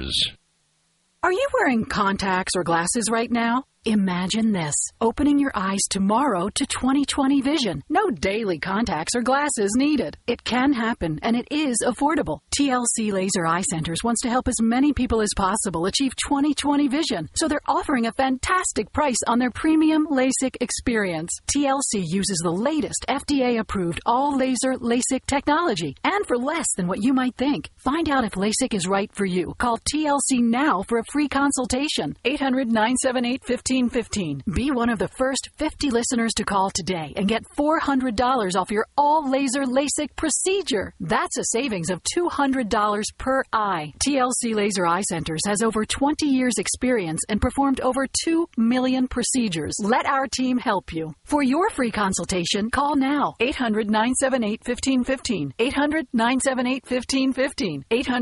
News. Are you wearing contacts or glasses right now? Imagine this, opening your eyes tomorrow to 20/20 vision. No daily contacts or glasses needed. It can happen, and it is affordable. TLC Laser Eye Centers wants to help as many people as possible achieve 20/20 vision, so they're offering a fantastic price on their premium LASIK experience. TLC uses the latest FDA-approved all-laser LASIK technology, and for less than what you might think. Find out if LASIK is right for you. Call TLC now for a free consultation. 800-978-1515. Be one of the first 50 listeners to call today and get $400 off your all-laser LASIK procedure. That's a savings of $200 per eye. TLC Laser Eye Centers has over 20 years' experience and performed over 2 million procedures. Let our team help you. For your free consultation, call now. 800-978-1515. 800-978-1515.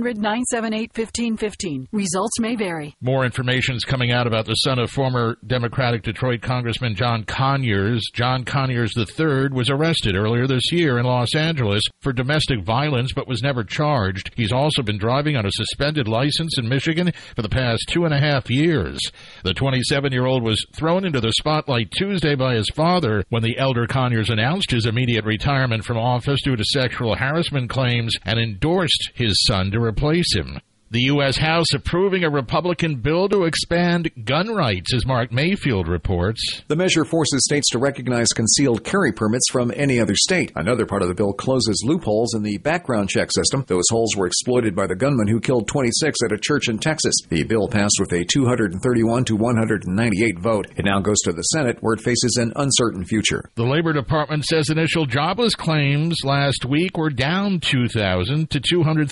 800-978-1515. Results may vary. More information is coming out about the son of former Democratic Detroit Congressman John Conyers. John Conyers III was arrested earlier this year in Los Angeles for domestic violence but was never charged. He's also been driving on a suspended license in Michigan for the past 2.5 years. The 27-year-old was thrown into the spotlight Tuesday by his father when the elder Conyers announced his immediate retirement from office due to sexual harassment claims and endorsed his son to replace him. The U.S. House approving a Republican bill to expand gun rights, as Mark Mayfield reports. The measure forces states to recognize concealed carry permits from any other state. Another part of the bill closes loopholes in the background check system. Those holes were exploited by the gunman who killed 26 at a church in Texas. The bill passed with a 231 to 198 vote. It now goes to the Senate, where it faces an uncertain future. The Labor Department says initial jobless claims last week were down 2,000 to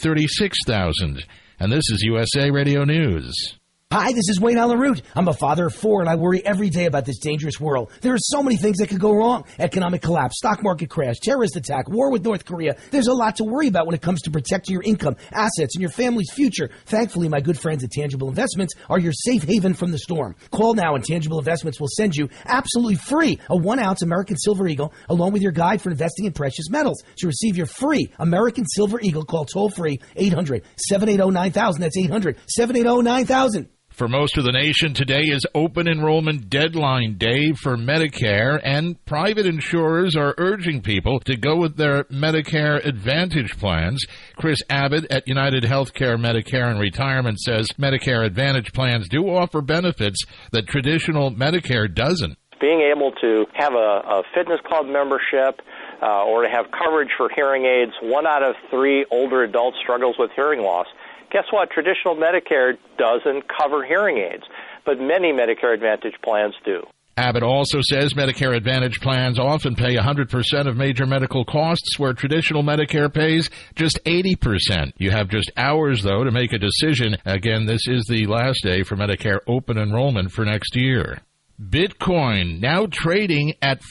236,000. And this is USA Radio News. Hi, this is Wayne Allen Root. I'm a father of 4, and I worry every day about this dangerous world. There are so many things that could go wrong. Economic collapse, stock market crash, terrorist attack, war with North Korea. There's a lot to worry about when it comes to protecting your income, assets, and your family's future. Thankfully, my good friends at Tangible Investments are your safe haven from the storm. Call now, and Tangible Investments will send you absolutely free a 1-ounce American Silver Eagle along with your guide for investing in precious metals. To receive your free American Silver Eagle, call toll-free 800-780-9000. That's 800-780-9000. For most of the nation, today is open enrollment deadline day for Medicare, and private insurers are urging people to go with their Medicare Advantage plans. Chris Abbott at United Healthcare Medicare and Retirement says Medicare Advantage plans do offer benefits that traditional Medicare doesn't. Being able to have a fitness club membership or to have coverage for hearing aids, 1 out of 3 older adults struggles with hearing loss. Guess what? Traditional Medicare doesn't cover hearing aids, but many Medicare Advantage plans do. Abbott also says Medicare Advantage plans often pay 100% of major medical costs, where traditional Medicare pays just 80%. You have just hours, though, to make a decision. Again, this is the last day for Medicare open enrollment for next year. Bitcoin now trading at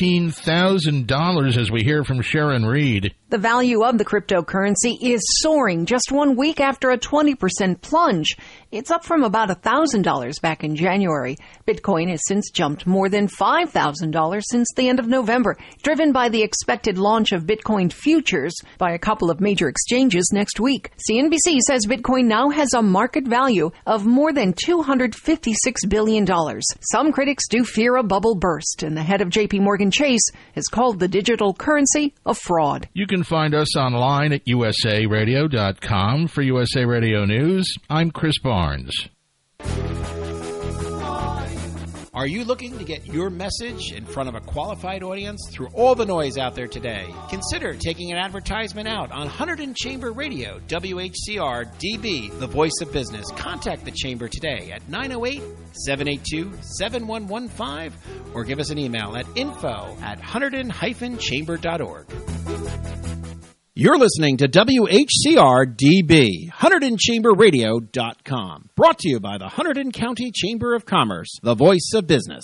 $15,000, as we hear from Sharon Reed. The value of the cryptocurrency is soaring just 1 week after a 20% plunge. It's up from about $1,000 back in January. Bitcoin has since jumped more than $5,000 since the end of November, driven by the expected launch of Bitcoin futures by a couple of major exchanges next week. CNBC says Bitcoin now has a market value of more than $256 billion. Some critics do fear a bubble burst, and the head of J.P. Morgan Chase has called the digital currency a fraud. You can find us online at usaradio.com. For USA Radio News, I'm Chris Barnes. Are you looking to get your message in front of a qualified audience through all the noise out there today? Consider taking an advertisement out on Hunterdon Chamber Radio, WHCR DB, the voice of business. Contact the Chamber today at 908-782-7115 or give us an email at info@hunterdon-chamber.org. You're listening to WHCR-DB, HunterdonChamberRadio.com. Brought to you by the Hunterdon County Chamber of Commerce, the voice of business.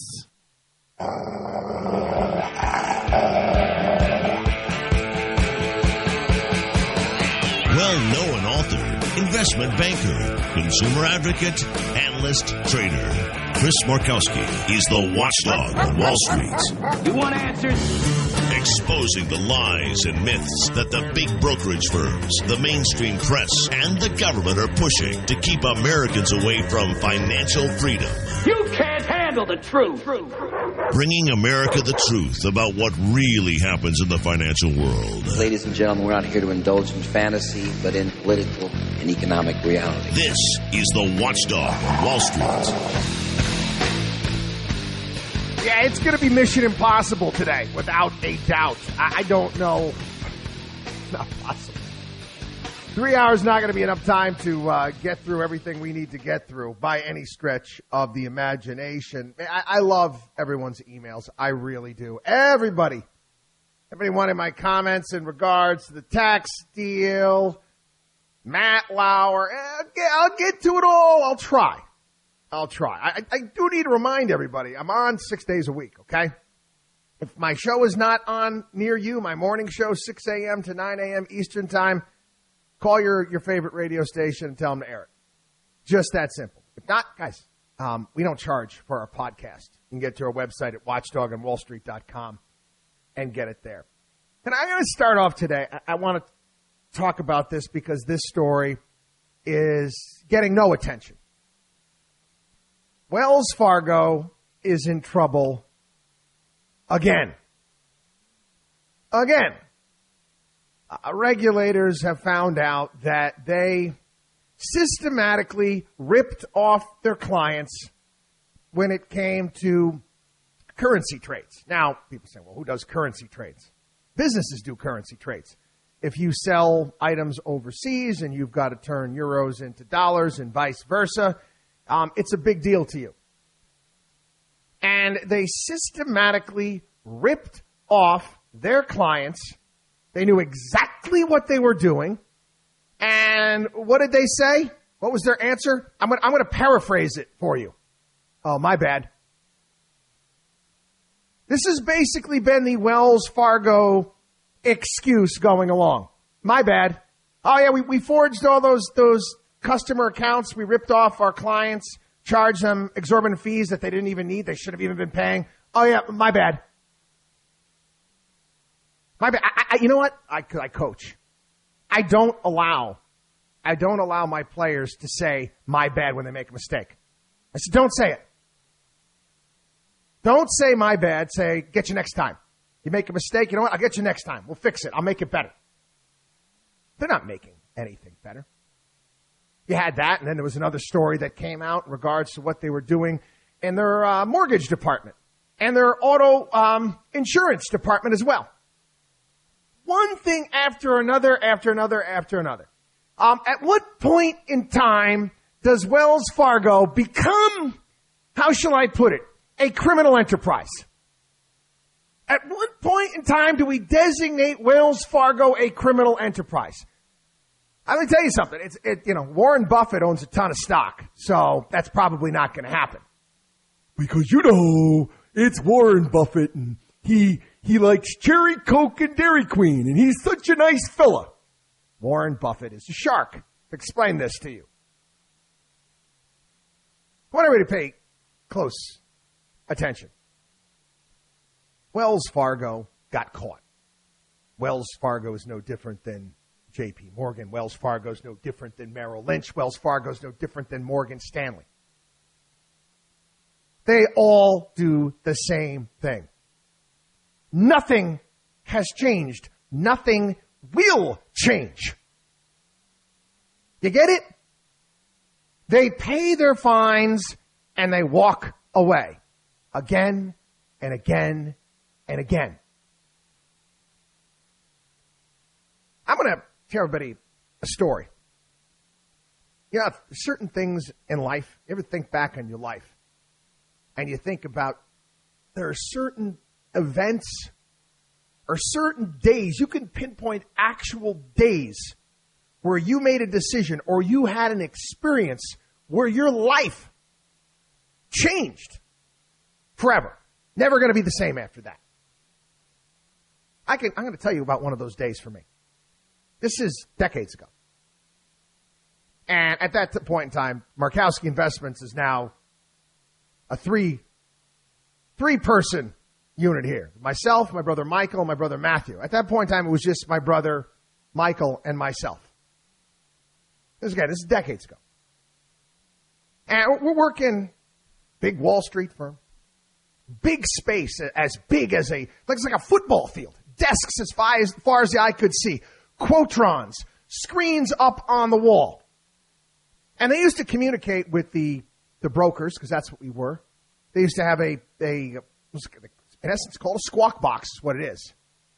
Well-known author, investment banker, consumer advocate, analyst, trader. Chris Markowski is the watchdog on Wall Street. You want answers? exposing the lies and myths that the big brokerage firms, the mainstream press, and the government are pushing to keep Americans away from financial freedom. You can't handle the truth. Bringing America the truth about what really happens in the financial world. Ladies and gentlemen, we're not here to indulge in fantasy, but in political and economic reality. This is the Watchdog on Wall Street. Yeah, it's going to be mission impossible today, without a doubt. I don't know. It's not possible. 3 hours not going to be enough time to get through everything we need to get through by any stretch of the imagination. I love everyone's emails. I really do. Everybody wanted my comments in regards to the tax deal, Matt Lauer. I'll get to it all. I'll try. I do need to remind everybody, I'm on 6 days a week, okay? If my show is not on near you, my morning show, 6 a.m. to 9 a.m. Eastern time, call your favorite radio station and tell them to air it. Just that simple. If not, guys, we don't charge for our podcast. You can get to our website at watchdogandwallstreet.com and get it there. And I'm going to start off today. I want to talk about this because this story is getting no attention. Wells Fargo is in trouble again. Regulators have found out that they systematically ripped off their clients when it came to currency trades. Now, people say, well, who does currency trades? Businesses do currency trades. If you sell items overseas and you've got to turn euros into dollars and vice versa, it's a big deal to you. And they systematically ripped off their clients. They knew exactly what they were doing. And what did they say? What was their answer? I'm going to paraphrase it for you. Oh, my bad. This has basically been the Wells Fargo excuse going along. My bad. Oh, yeah, we forged all those customer accounts. We ripped off our clients, charged them exorbitant fees that they didn't even need. They should have even been paying. Oh, yeah, my bad. My bad. You know what? I coach. I don't allow my players to say my bad when they make a mistake. I said, don't say it. Don't say my bad. Say, get you next time. You make a mistake, you know what? I'll get you next time. We'll fix it. I'll make it better. They're not making anything better. You had that, and then there was another story that came out in regards to what they were doing in their mortgage department and their auto insurance department as well. One thing after another. At what point in time does Wells Fargo become, how shall I put it, a criminal enterprise? At what point in time do we designate Wells Fargo a criminal enterprise? I'm going to tell you something. Warren Buffett owns a ton of stock, so that's probably not going to happen. Because, it's Warren Buffett, and he likes Cherry Coke and Dairy Queen, and he's such a nice fella. Warren Buffett is a shark. Explain this to you. I want everybody to pay close attention. Wells Fargo got caught. Wells Fargo is no different than J.P. Morgan. Wells Fargo is no different than Merrill Lynch. Wells Fargo is no different than Morgan Stanley. They all do the same thing. Nothing has changed. Nothing will change. You get it? They pay their fines and they walk away. Again and again and again. I'm going to tell everybody a story. Certain things in life, you ever think back on your life and you think about there are certain events or certain days, you can pinpoint actual days where you made a decision or you had an experience where your life changed forever. Never going to be the same after that. I'm going to tell you about one of those days for me. This is decades ago. And at that point in time, Markowski Investments is now a three-person unit here. Myself, my brother Michael, and my brother Matthew. At that point in time, it was just my brother Michael and myself. This is decades ago. And we're working big Wall Street firm. Big space, as big as looks like a football field. Desks as far as the eye could see. Quotrons, screens up on the wall. And they used to communicate with the brokers, because that's what we were. They used to have in essence, called a squawk box is what it is.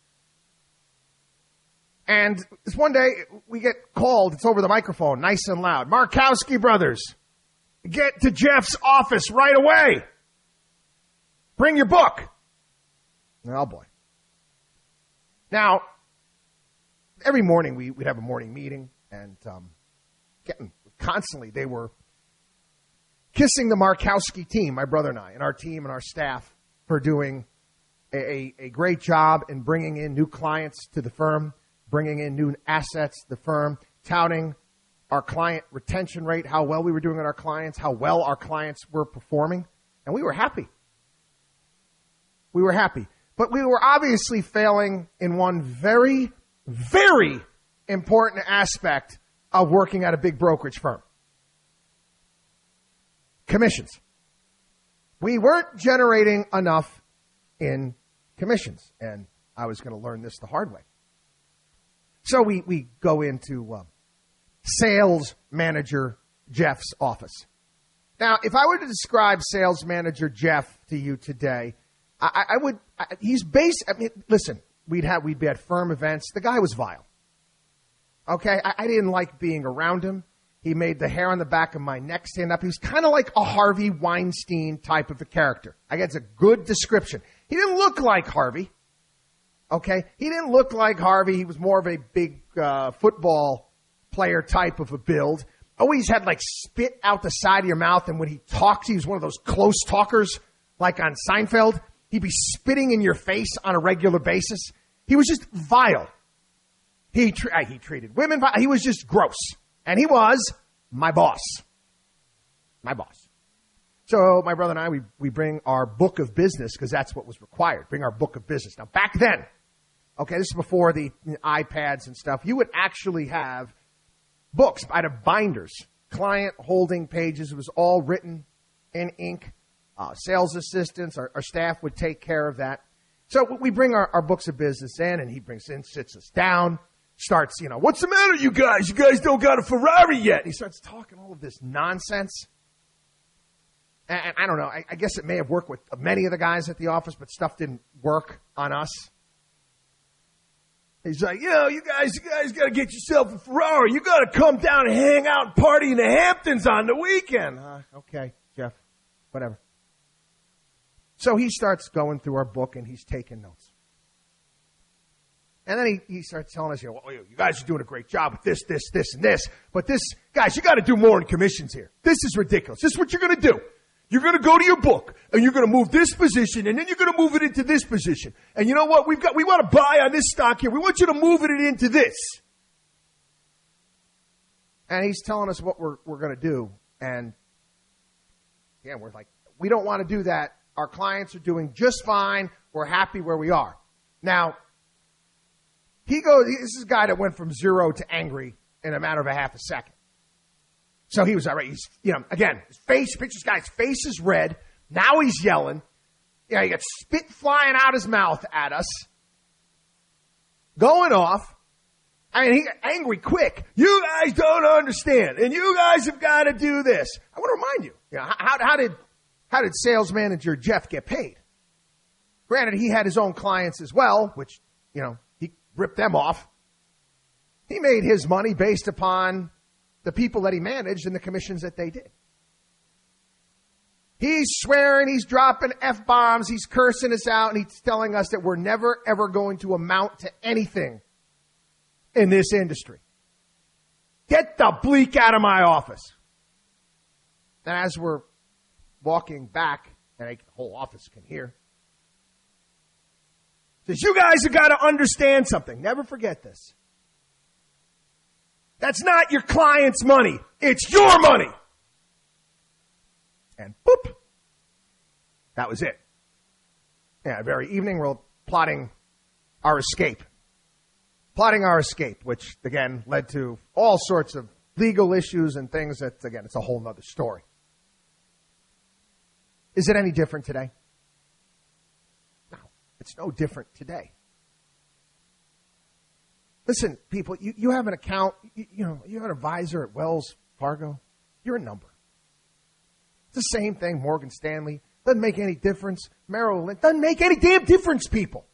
And this one day, we get called, it's over the microphone, nice and loud. Markowski Brothers, get to Jeff's office right away. Bring your book. Oh, boy. Now, every morning we'd have a morning meeting, and constantly they were kissing the Markowski team, my brother and I, and our team and our staff for doing a great job in bringing in new clients to the firm, bringing in new assets to the firm, touting our client retention rate, how well we were doing with our clients, how well our clients were performing, and we were happy. We were happy. But we were obviously failing in one very, very important aspect of working at a big brokerage firm. Commissions. We weren't generating enough in commissions, and I was going to learn this the hard way. So we go into sales manager Jeff's office. Now, if I were to describe sales manager Jeff to you today, listen, we'd be at firm events. The guy was vile. Okay. I didn't like being around him. He made the hair on the back of my neck stand up. He was kind of like a Harvey Weinstein type of a character. I guess it's a good description. He didn't look like Harvey. Okay. He didn't look like Harvey. He was more of a big, football player type of a build. Always had like spit out the side of your mouth. And when he talked, he was one of those close talkers like on Seinfeld. He'd be spitting in your face on a regular basis. He was just vile. He treated women vile. He was just gross. And he was my boss. My boss. So my brother and I, we bring our book of business because that's what was required. Bring our book of business. Now, back then, okay, this is before the iPads and stuff, you would actually have books out of binders, client holding pages. It was all written in ink. Sales assistants, our staff would take care of that. So we bring our books of business in, and he brings in, sits us down, starts, what's the matter, you guys? You guys don't got a Ferrari yet. And he starts talking all of this nonsense. And I don't know. I guess it may have worked with many of the guys at the office, but stuff didn't work on us. He's like, you guys got to get yourself a Ferrari. You got to come down and hang out and party in the Hamptons on the weekend. Okay, Jeff, whatever. So he starts going through our book, and he's taking notes. And then he starts telling us, you guys are doing a great job with this, and this. But guys, you got to do more in commissions here. This is ridiculous. This is what you're going to do. You're going to go to your book, and you're going to move this position, and then you're going to move it into this position. And you know what? We want to buy on this stock here. We want you to move it into this. And he's telling us what we're going to do. And, we're like, we don't want to do that. Our clients are doing just fine. We're happy where we are. Now, this is a guy that went from 0 to angry in a matter of a half a second. So he was all right. He's, again, his face, picture this guy's face is red. Now he's yelling. He got spit flying out his mouth at us. Going off. I mean, he got angry quick. You guys don't understand. And you guys have got to do this. I want to remind you, how did sales manager Jeff get paid? Granted, he had his own clients as well, which, he ripped them off. He made his money based upon the people that he managed and the commissions that they did. He's swearing, he's dropping F-bombs, he's cursing us out, and he's telling us that we're never, ever going to amount to anything in this industry. Get the bleak out of my office. And as we're walking back, and the whole office can hear, says, you guys have got to understand something. Never forget this. That's not your client's money. It's your money. And boop. That was it. very evening, we're plotting our escape. Plotting our escape, which, again, led to all sorts of legal issues and things that, again, it's a whole nother story. Is it any different today? No, it's no different today. Listen, people, you have an account, you have an advisor at Wells Fargo. You're a number. It's the same thing, Morgan Stanley. Doesn't make any difference. Merrill Lynch. Doesn't make any damn difference, people.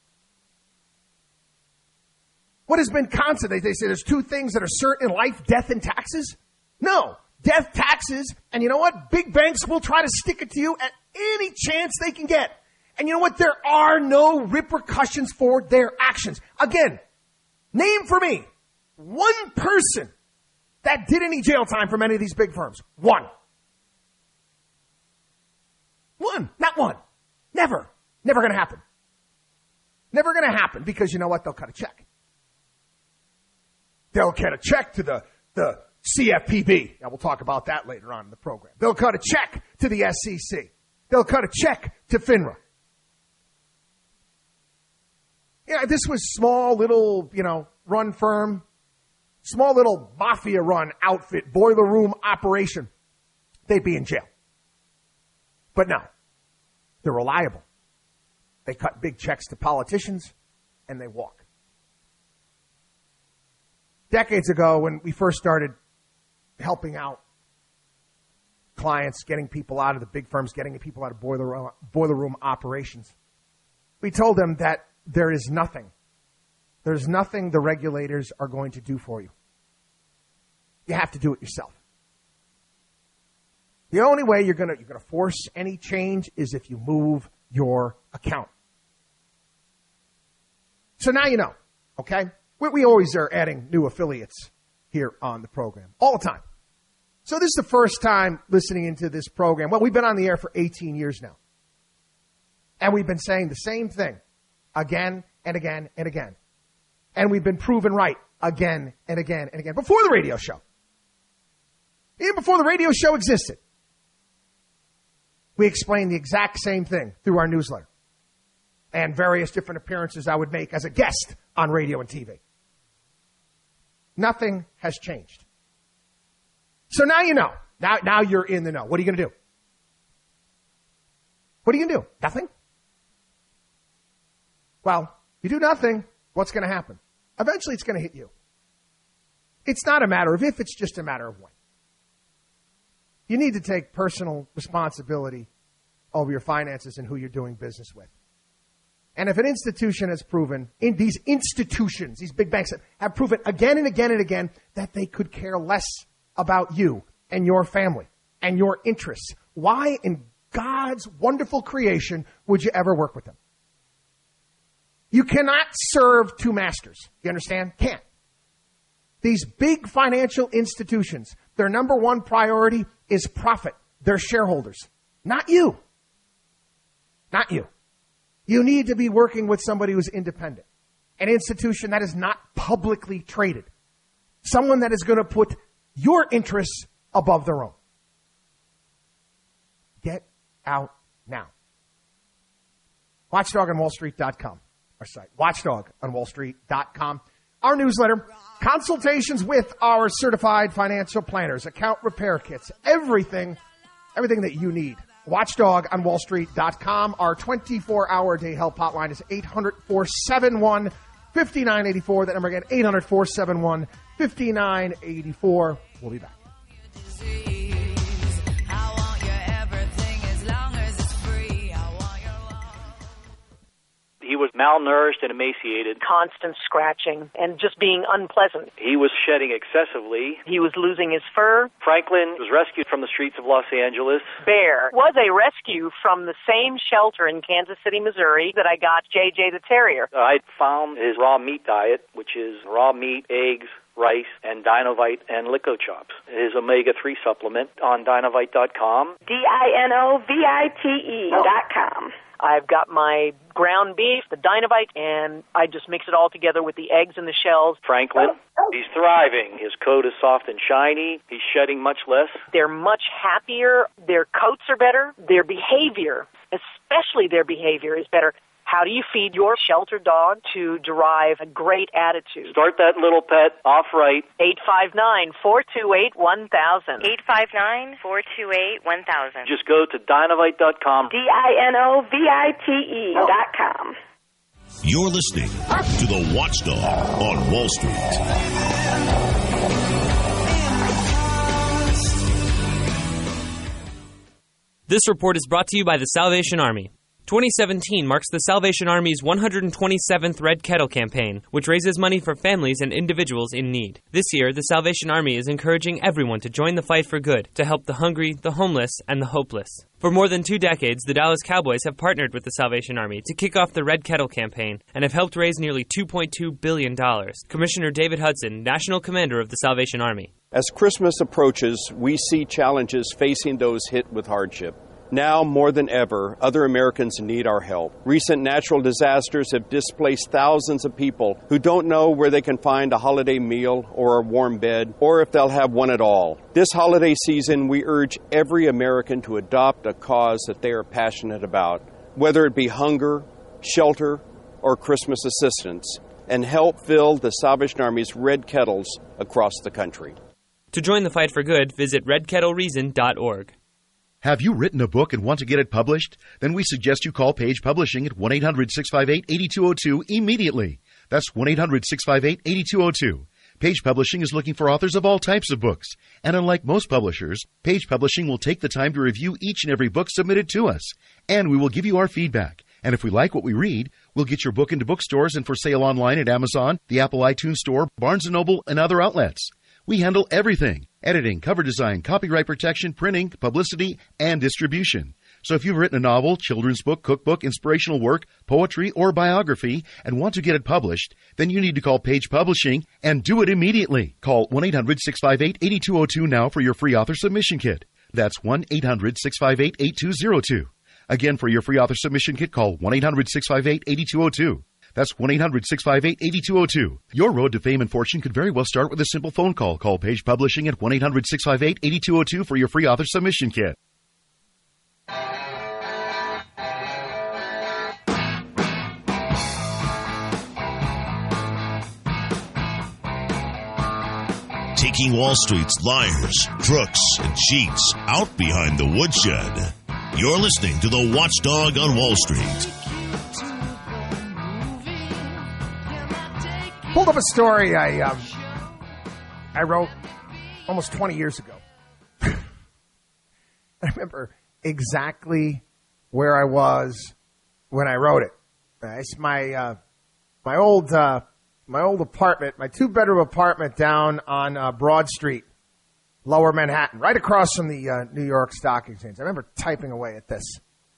What has been constant? They say there's two things that are certain in life, death and taxes. No, death, taxes, and you know what? Big banks will try to stick it to you at any chance they can get. And you know what? There are no repercussions for their actions. Again, name for me one person that did any jail time from any of these big firms. One. Not one. Never. Never going to happen. Never going to happen because you know what? They'll cut a check. They'll cut a check to the CFPB. Now, we'll talk about that later on in the program. They'll cut a check to the SEC. They'll cut a check to FINRA. Yeah, this was small little, run firm, small little mafia run outfit, boiler room operation. They'd be in jail. But no, they're reliable. They cut big checks to politicians and they walk. Decades ago, when we first started helping out clients, getting people out of the big firms, getting people out of boiler room operations, we told them that there's nothing the regulators are going to do for you. You have to do it yourself. The only way you're going to force any change is if you move your account. So now you know, okay? We always are adding new affiliates here on the program, all the time. So this is the first time listening into this program. Well, we've been on the air for 18 years now. And we've been saying the same thing again and again and again. And we've been proven right again and again and again. Before the radio show. Even before the radio show existed. We explained the exact same thing through our newsletter. And various different appearances I would make as a guest on radio and TV. Nothing has changed. So now you know. Now you're in the know. What are you going to do? What are you going to do? Nothing? Well, you do nothing, what's going to happen? Eventually it's going to hit you. It's not a matter of if, it's just a matter of when. You need to take personal responsibility over your finances and who you're doing business with. And if an institution has proven, these institutions, these big banks have proven again and again and again that they could care less about you and your family and your interests, why in God's wonderful creation would you ever work with them? You cannot serve two masters. You understand? Can't. These big financial institutions, their number one priority is profit. Their shareholders. Not you. Not you. You need to be working with somebody who's independent. An institution that is not publicly traded. Someone that is going to put your interests above their own. Get out now. WatchdogOnWallStreet.com. Our site. WatchdogOnWallStreet.com. Our newsletter. Consultations with our certified financial planners. Account repair kits. Everything that you need. WatchdogOnWallStreet.com. Our 24-hour day help hotline is 800-471-5984. That number again, 800-471-5984. We'll be back. He was malnourished and emaciated. Constant scratching and just being unpleasant. He was shedding excessively. He was losing his fur. Franklin was rescued from the streets of Los Angeles. Bear was a rescue from the same shelter in Kansas City, Missouri that I got JJ the Terrier. I found his raw meat diet, which is raw meat, eggs, rice, and Dinovite and Lico Chops. His omega-3 supplement on Dinovite.com. DINOVITE.com. I've got my ground beef, the Dinovite, and I just mix it all together with the eggs and the shells. Franklin, he's thriving. His coat is soft and shiny. He's shedding much less. They're much happier. Their coats are better. Their behavior, especially their behavior, is better. How do you feed your shelter dog to derive a great attitude? Start that little pet off right. 859-428-1000. 859-428-1000. Just go to Dinovite.com. DINOVITE.com. You're listening to The Watchdog on Wall Street. This report is brought to you by the Salvation Army. 2017 marks the Salvation Army's 127th Red Kettle campaign, which raises money for families and individuals in need. This year, the Salvation Army is encouraging everyone to join the fight for good, to help the hungry, the homeless, and the hopeless. For more than 2 decades, the Dallas Cowboys have partnered with the Salvation Army to kick off the Red Kettle campaign and have helped raise nearly $2.2 billion. Commissioner David Hudson, National Commander of the Salvation Army. As Christmas approaches, we see challenges facing those hit with hardship. Now, more than ever, other Americans need our help. Recent natural disasters have displaced thousands of people who don't know where they can find a holiday meal or a warm bed, or if they'll have one at all. This holiday season, we urge every American to adopt a cause that they are passionate about, whether it be hunger, shelter, or Christmas assistance, and help fill the Salvation Army's red kettles across the country. To join the fight for good, visit redkettlereason.org. Have you written a book and want to get it published? Then we suggest you call Page Publishing at 1-800-658-8202 immediately. That's 1-800-658-8202. Page Publishing is looking for authors of all types of books. And unlike most publishers, Page Publishing will take the time to review each and every book submitted to us. And we will give you our feedback. And if we like what we read, we'll get your book into bookstores and for sale online at Amazon, the Apple iTunes Store, Barnes & Noble, and other outlets. We handle everything: editing, cover design, copyright protection, printing, publicity, and distribution. So if you've written a novel, children's book, cookbook, inspirational work, poetry, or biography and want to get it published, then you need to call Page Publishing and do it immediately. Call 1-800-658-8202 now for your free author submission kit. That's 1-800-658-8202. Again, for your free author submission kit, call 1-800-658-8202. That's 1-800-658-8202. Your road to fame and fortune could very well start with a simple phone call. Call Page Publishing at 1-800-658-8202 for your free author submission kit. Taking Wall Street's liars, crooks, and cheats out behind the woodshed. You're listening to The Watchdog on Wall Street. Pulled up a story I wrote almost 20 years ago. I remember exactly where I was when I wrote it. It's my old apartment, my 2-bedroom apartment down on Broad Street, Lower Manhattan, right across from the New York Stock Exchange. I remember typing away at this.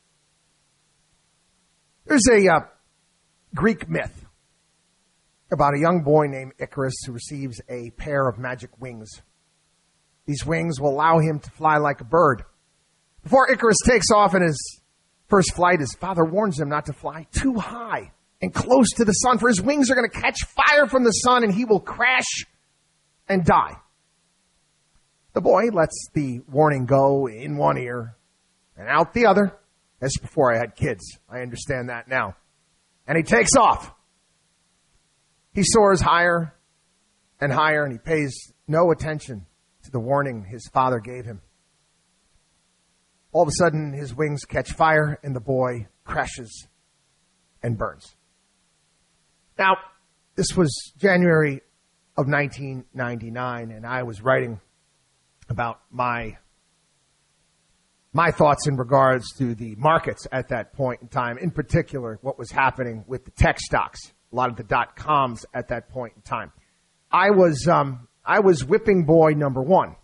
There's a Greek myth about a young boy named Icarus who receives a pair of magic wings. These wings will allow him to fly like a bird. Before Icarus takes off in his first flight, his father warns him not to fly too high and close to the sun, for his wings are going to catch fire from the sun and he will crash and die. The boy lets the warning go in one ear and out the other. That's before I had kids. I understand that now. And he takes off. He soars higher and higher, and he pays no attention to the warning his father gave him. All of a sudden, his wings catch fire, and the boy crashes and burns. Now, this was January of 1999, and I was writing about my thoughts in regards to the markets at that point in time, in particular, what was happening with the tech stocks. A lot of the .coms at that point in time. I was whipping boy number one.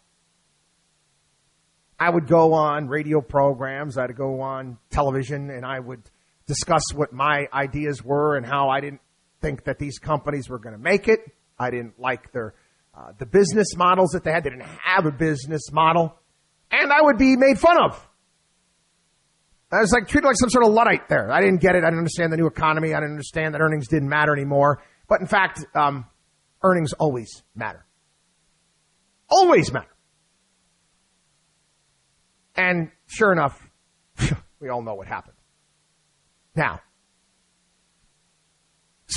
I would go on radio programs, I'd go on television, and I would discuss what my ideas were and how I didn't think that these companies were going to make it. I didn't like their the business models that they had. They didn't have a business model. And I would be made fun of. I was treated like some sort of Luddite there. I didn't get it. I didn't understand the new economy. I didn't understand that earnings didn't matter anymore. But in fact, earnings always matter. Always matter. And sure enough, we all know what happened. Now,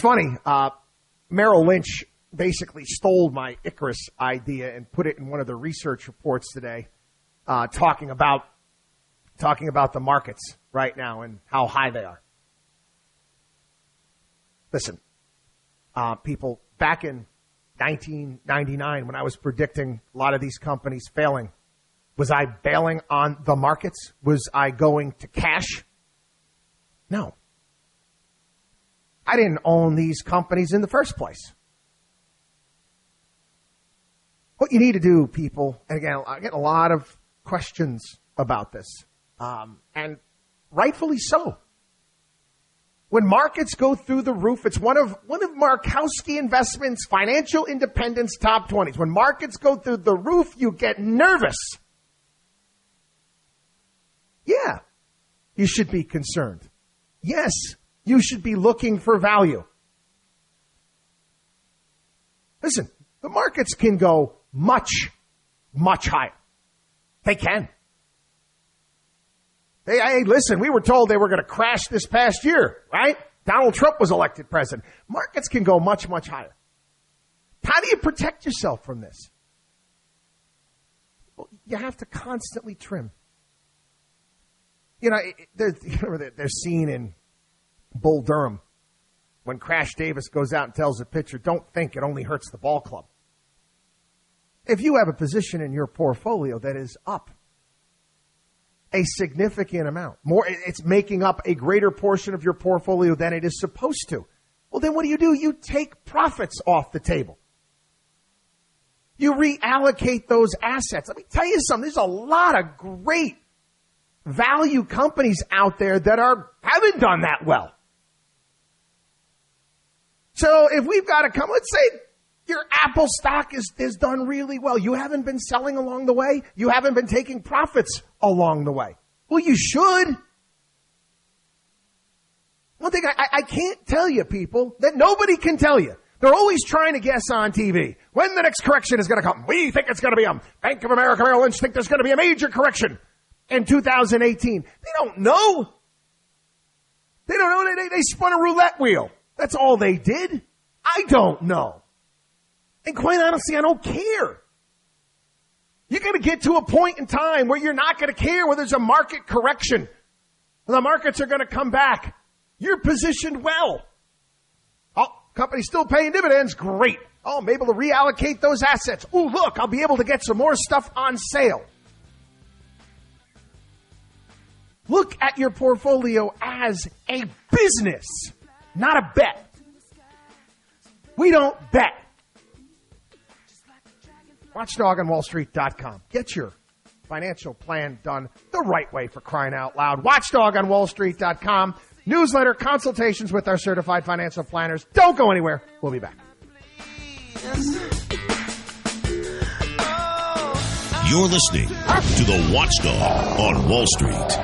funny. Merrill Lynch basically stole my Icarus idea and put it in one of the research reports today, talking about the markets right now and how high they are. Listen, people, back in 1999, when I was predicting a lot of these companies failing, was I bailing on the markets? Was I going to cash? No. I didn't own these companies in the first place. What you need to do, people, and again, I get a lot of questions about this, and rightfully so. When markets go through the roof, it's one of Markowski Investments' financial independence top 20s. When markets go through the roof, you get nervous. Yeah, you should be concerned. Yes, you should be looking for value. Listen, the markets can go much, much higher. They can. Hey, listen, we were told they were going to crash this past year, right? Donald Trump was elected president. Markets can go much, much higher. How do you protect yourself from this? Well, you have to constantly trim. You know, there's scene in Bull Durham when Crash Davis goes out and tells the pitcher, don't think it only hurts the ball club. If you have a position in your portfolio that is up a significant amount, more, it's making up a greater portion of your portfolio than it is supposed to, well, then what do? You take profits off the table. You reallocate those assets. Let me tell you something. There's a lot of great value companies out there that haven't done that well. So if we've got to come, let's say your Apple stock is done really well. You haven't been selling along the way. You haven't been taking profits along the way. Well, you should. One thing I can't tell you, people, that nobody can tell you. They're always trying to guess on TV when the next correction is going to come. We think it's going to be Bank of America, Merrill Lynch think there's going to be a major correction in 2018. They don't know. They don't know. They spun a roulette wheel. That's all they did. I don't know. And quite honestly, I don't care. You're going to get to a point in time where you're not going to care whether there's a market correction. The markets are going to come back. You're positioned well. Oh, company's still paying dividends. Great. Oh, I'm able to reallocate those assets. Oh, look, I'll be able to get some more stuff on sale. Look at your portfolio as a business, not a bet. We don't bet. WatchdogOnWallStreet.com. Get your financial plan done the right way, for crying out loud. WatchdogOnWallStreet.com. Newsletter, consultations with our certified financial planners. Don't go anywhere. We'll be back. You're listening to the Watchdog on Wall Street.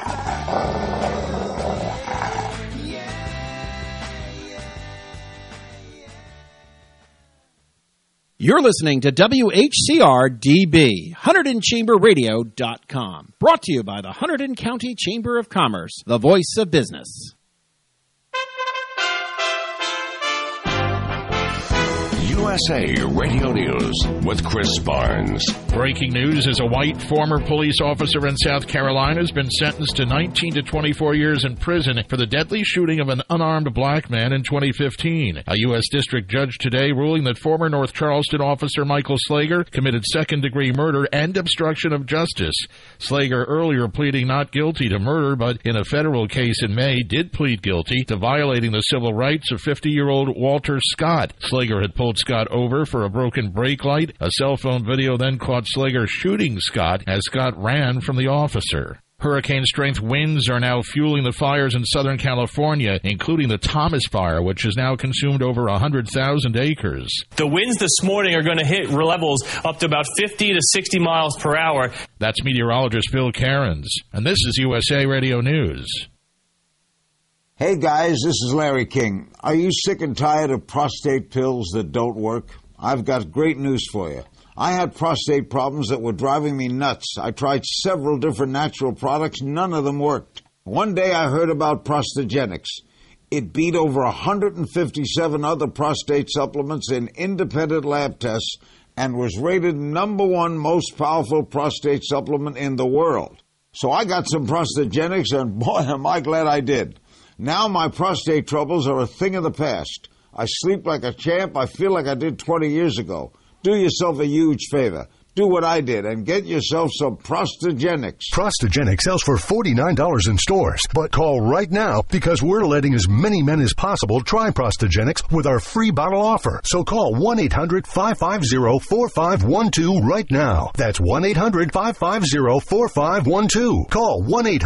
You're listening to WHCR-DB, HunterdonChamberRadio.com. Brought to you by the Hunterdon County Chamber of Commerce, the voice of business. USA Radio News with Chris Barnes. Breaking news is a white former police officer in South Carolina has been sentenced to 19 to 24 years in prison for the deadly shooting of an unarmed black man in 2015. A U.S. district judge today ruling that former North Charleston officer Michael Slager committed second-degree murder and obstruction of justice. Slager, earlier pleading not guilty to murder, but in a federal case in May, did plead guilty to violating the civil rights of 50-year-old Walter Scott. Slager had pulled Scott over for a broken brake light. A cell phone video then caught Slager shooting Scott as Scott ran from the officer. Hurricane-strength winds are now fueling the fires in Southern California, including the Thomas Fire, which has now consumed over 100,000 acres. The winds this morning are going to hit levels up to about 50 to 60 miles per hour. That's meteorologist Bill Cairns, and this is USA Radio News. Hey guys, this is Larry King. Are you sick and tired of prostate pills that don't work? I've got great news for you. I had prostate problems that were driving me nuts. I tried several different natural products. None of them worked. One day I heard about Prostagenics. It beat over 157 other prostate supplements in independent lab tests and was rated #1 most powerful prostate supplement in the world. So I got some Prostagenics, and boy, am I glad I did. Now my prostate troubles are a thing of the past. I sleep like a champ. I feel like I did 20 years ago. Do yourself a huge favor. Do what I did and get yourself some Prostagenics. Prostagenics sells for $49 in stores, but call right now because we're letting as many men as possible try Prostagenics with our free bottle offer. So call 1-800-550-4512 right now. That's 1-800-550-4512. Call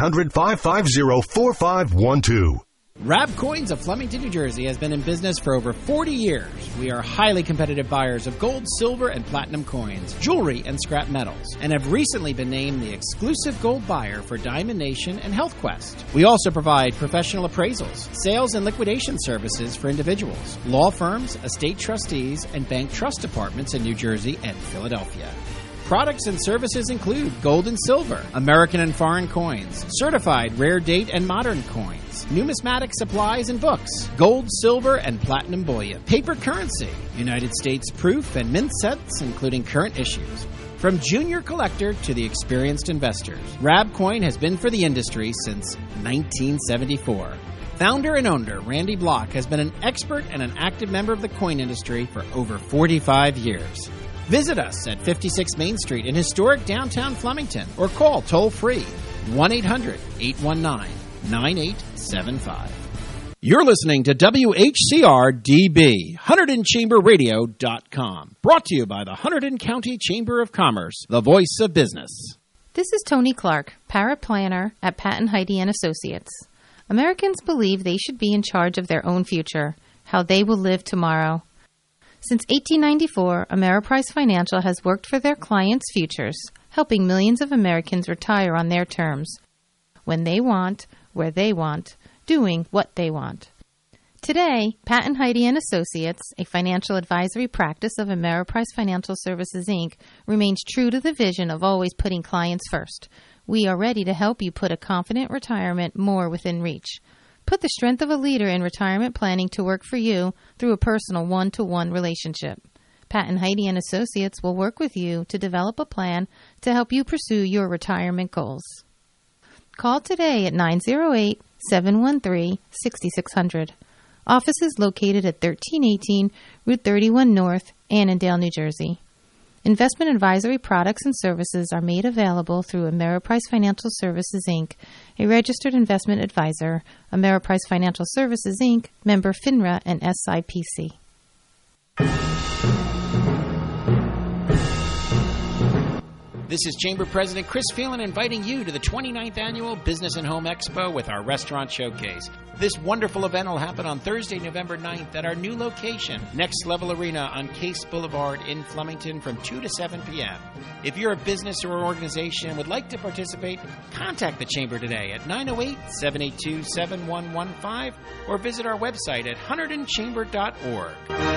1-800-550-4512. Rab Coins of Flemington, New Jersey has been in business for over 40 years. We are highly competitive buyers of gold, silver, and platinum coins, jewelry, and scrap metals, and have recently been named the exclusive gold buyer for Diamond Nation and Health Quest. We also provide professional appraisals, sales and liquidation services for individuals, law firms, estate trustees, and bank trust departments in New Jersey and Philadelphia. Products and services include gold and silver, American and foreign coins, certified rare date and modern coins, numismatic supplies and books, gold, silver, and platinum bullion, paper currency, United States proof and mint sets, including current issues. From junior collector to the experienced investors, Rab Coin has been for the industry since 1974. Founder and owner Randy Block has been an expert and an active member of the coin industry for over 45 years. Visit us at 56 Main Street in historic downtown Flemington or call toll-free 1-800-819-9875. You're listening to WHCR-DB, HunterdonChamberRadio.com. Brought to you by the Hunterdon County Chamber of Commerce, the voice of business. This is Tony Clark, paraplanner at Patton Heidi & Associates. Americans believe they should be in charge of their own future, how they will live tomorrow. Since 1894, Ameriprise Financial has worked for their clients' futures, helping millions of Americans retire on their terms, when they want, where they want, doing what they want. Today, Patton Heidi & Associates, a financial advisory practice of Ameriprise Financial Services, Inc., remains true to the vision of always putting clients first. We are ready to help you put a confident retirement more within reach. Put the strength of a leader in retirement planning to work for you through a personal one-to-one relationship. Patton Heidi & Associates will work with you to develop a plan to help you pursue your retirement goals. Call today at 908-713-6600. Office is located at 1318 Route 31 North, Annandale, New Jersey. Investment advisory products and services are made available through Ameriprise Financial Services, Inc., a registered investment advisor, Ameriprise Financial Services, Inc., member FINRA and SIPC. This is Chamber President Chris Phelan inviting you to the 29th Annual Business and Home Expo with our Restaurant Showcase. This wonderful event will happen on Thursday, November 9th at our new location, Next Level Arena on Case Boulevard in Flemington from 2 to 7 p.m. If you're a business or organization and would like to participate, contact the Chamber today at 908-782-7115 or visit our website at HunterdonChamber.org.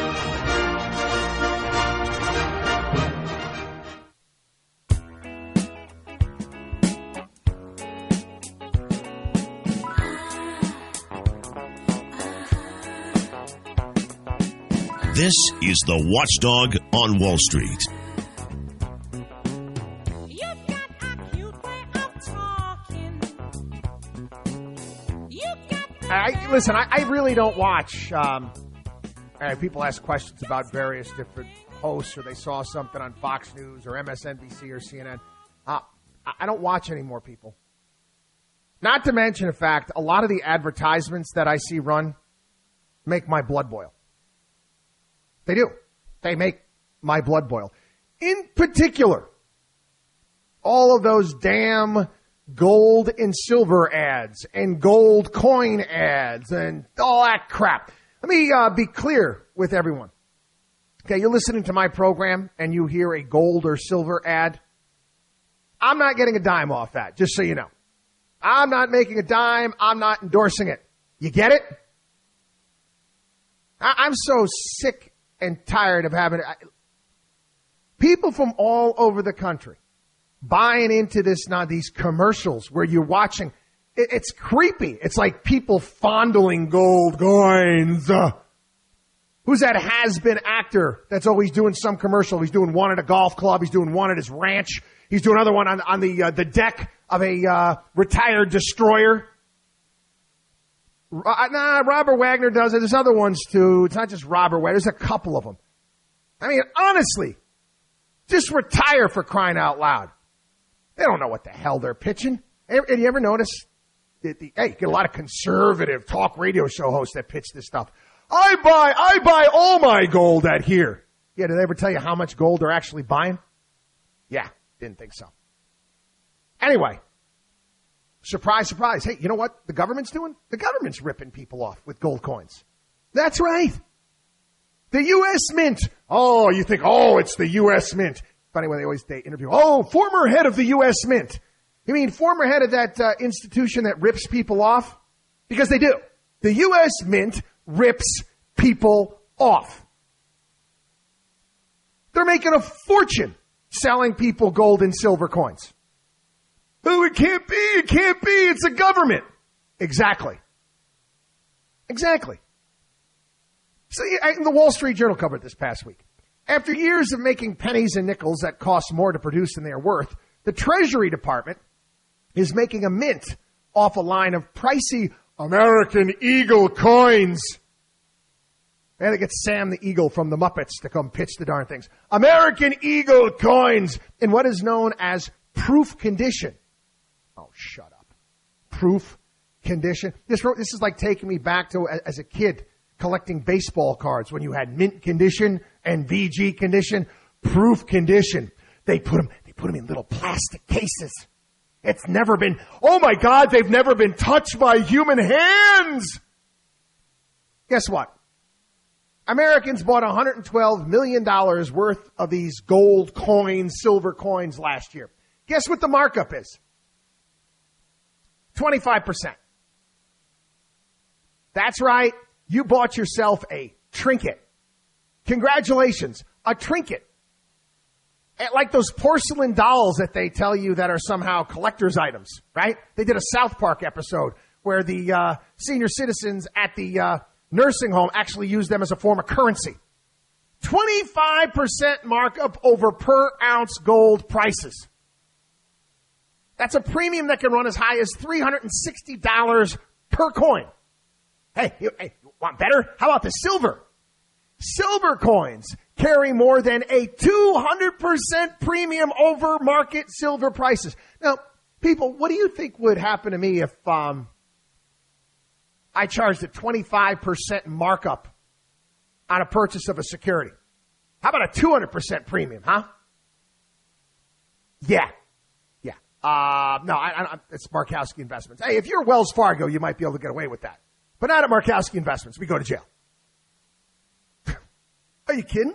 This is the Watchdog on Wall Street. Listen, I really don't watch. People ask questions about various different hosts, or they saw something on Fox News or MSNBC or CNN. I don't watch anymore, people. Not to mention the fact, a lot of the advertisements that I see run make my blood boil. They do. They make my blood boil. In particular, all of those damn gold and silver ads and gold coin ads and all that crap. Let me be clear with everyone. Okay, you're listening to my program and you hear a gold or silver ad. I'm not getting a dime off that, just so you know. I'm not making a dime. I'm not endorsing it. You get it? I'm so sick and tired of having people from all over the country buying into this now, these commercials where you're watching It's creepy. It's like people fondling gold coins. Who's that has-been actor that's always doing some commercial? He's doing one at a golf club. He's doing one at his ranch. He's doing another one on the deck of a retired destroyer. Robert Wagner does it. There's other ones, too. It's not just Robert Wagner. There's a couple of them. I mean, honestly, just retire, for crying out loud. They don't know what the hell they're pitching. Have you ever noticed? Hey, you get a lot of conservative talk radio show hosts that pitch this stuff. I buy all my gold at here. Yeah, did they ever tell you how much gold they're actually buying? Yeah, didn't think so. Anyway, surprise, surprise. Hey, you know what the government's doing? The government's ripping people off with gold coins. That's right. The U.S. Mint. Oh, you think, it's the U.S. Mint. Funny when they interview, former head of the U.S. Mint. You mean former head of that institution that rips people off? Because they do. The U.S. Mint rips people off. They're making a fortune selling people gold and silver coins. Oh, it can't be. It's a government. Exactly. So the Wall Street Journal covered this past week. After years of making pennies and nickels that cost more to produce than they are worth, the Treasury Department is making a mint off a line of pricey American Eagle coins. And they get Sam the Eagle from the Muppets to come pitch the darn things. American Eagle coins in what is known as proof condition. Oh, shut up. Proof condition. This is like taking me back to as a kid collecting baseball cards when you had mint condition and VG condition. Proof condition. They put them in little plastic cases. It's never been, oh my God, they've never been touched by human hands. Guess what? Americans bought $112 million worth of these gold coins, silver coins last year. Guess what the markup is? 25%. That's right. You bought yourself a trinket. Congratulations. A trinket. Like those porcelain dolls that they tell you that are somehow collector's items, right? They did a South Park episode where the senior citizens at the nursing home actually used them as a form of currency. 25% markup over per ounce gold prices. That's a premium that can run as high as $360 per coin. Hey, you want better? How about the silver? Silver coins carry more than a 200% premium over market silver prices. Now, people, what do you think would happen to me if I charged a 25% markup on a purchase of a security? How about a 200% premium, huh? Yeah. No, it's Markowski Investments. Hey, if you're Wells Fargo, you might be able to get away with that. But not at Markowski Investments. We go to jail. Are you kidding?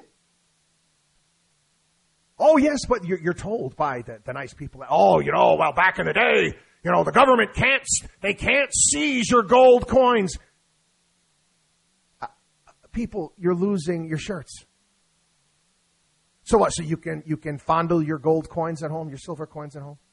Oh, yes, but you're told by the nice people that, back in the day, the government can't seize your gold coins. People, you're losing your shirts. So what? So you can fondle your gold coins at home, your silver coins at home?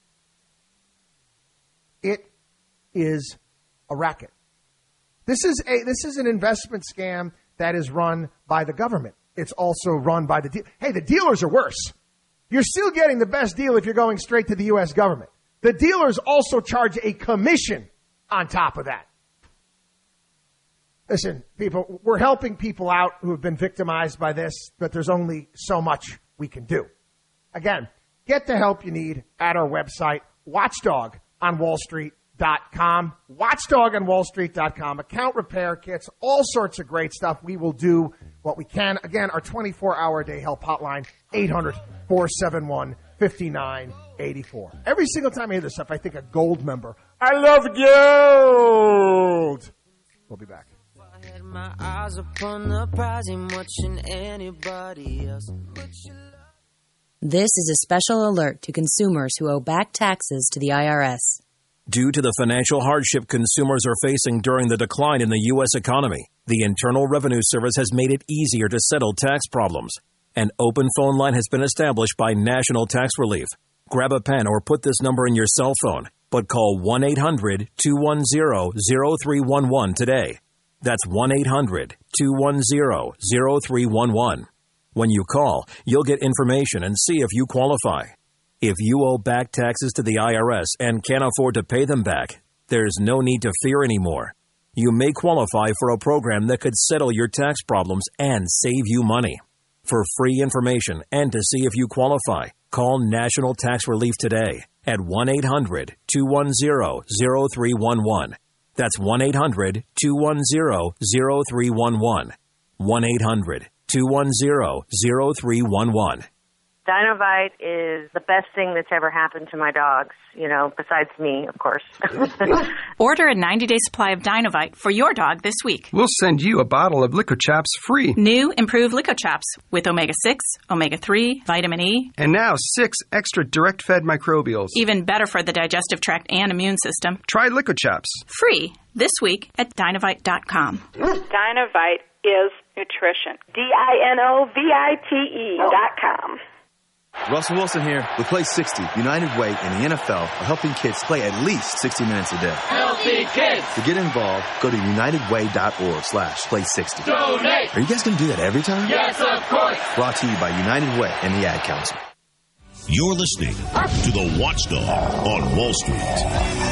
It is a racket. This is an investment scam that is run by the government. It's also run by the dealers are worse. You're still getting the best deal if you're going straight to the U.S. government. The dealers also charge a commission on top of that. Listen, people, we're helping people out who have been victimized by this, but there's only so much we can do. Again, get the help you need at our website, watchdogonwallstreet.com. Watchdogonwallstreet.com. Account repair kits, all sorts of great stuff. We will do what we can. Again, our 24-hour-a-day help hotline, 800-471-5984. Every single time I hear this stuff, I think a gold member. I love gold. We'll be back. My eyes upon the prize, I'm watching anybody else. This is a special alert to consumers who owe back taxes to the IRS. Due to the financial hardship consumers are facing during the decline in the U.S. economy, the Internal Revenue Service has made it easier to settle tax problems. An open phone line has been established by National Tax Relief. Grab a pen or put this number in your cell phone. But call 1-800-210-0311 today. That's 1-800-210-0311. When you call, you'll get information and see if you qualify. If you owe back taxes to the IRS and can't afford to pay them back, there's no need to fear anymore. You may qualify for a program that could settle your tax problems and save you money. For free information and to see if you qualify, call National Tax Relief today at 1-800-210-0311. That's 1-800-210-0311. 1-800-210-0311. Dinovite is the best thing that's ever happened to my dogs, besides me, of course. Order a 90-day supply of Dinovite for your dog this week. We'll send you a bottle of Lico Chaps free. New improved Lico Chaps with omega-6, omega-3, vitamin E. And now 6 extra direct-fed microbials. Even better for the digestive tract and immune system. Try Lico Chaps. Free this week at Dinovite.com. Dinovite is nutrition. DINOVITE.com. Russell Wilson here with Play 60. United Way and the NFL are helping kids play at least 60 minutes a day. Healthy kids! To get involved, go to unitedway.org/play60. Donate! Are you guys going to do that every time? Yes, of course! Brought to you by United Way and the Ad Council. You're listening to The Watchdog on Wall Street.